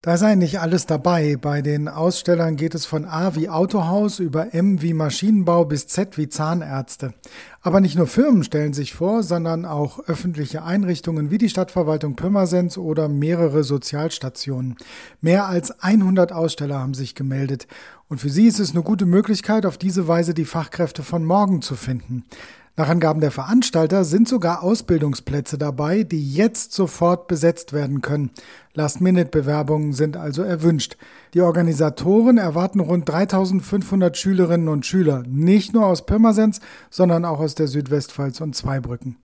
Da ist eigentlich alles dabei. Bei den Ausstellern geht es von A wie Autohaus über M wie Maschinenbau bis Z wie Zahnärzte. Aber nicht nur Firmen stellen sich vor, sondern auch öffentliche Einrichtungen wie die Stadtverwaltung Pirmasens oder mehrere Sozialstationen. Mehr als 100 Aussteller haben sich gemeldet. Und für sie ist es eine gute Möglichkeit, auf diese Weise die Fachkräfte von morgen zu finden. Nach Angaben der Veranstalter sind sogar Ausbildungsplätze dabei, die jetzt sofort besetzt werden können. Last-Minute-Bewerbungen sind also erwünscht. Die Organisatoren erwarten rund 3.500 Schülerinnen und Schüler, nicht nur aus Pirmasens, sondern auch aus der Südwestpfalz und Zweibrücken.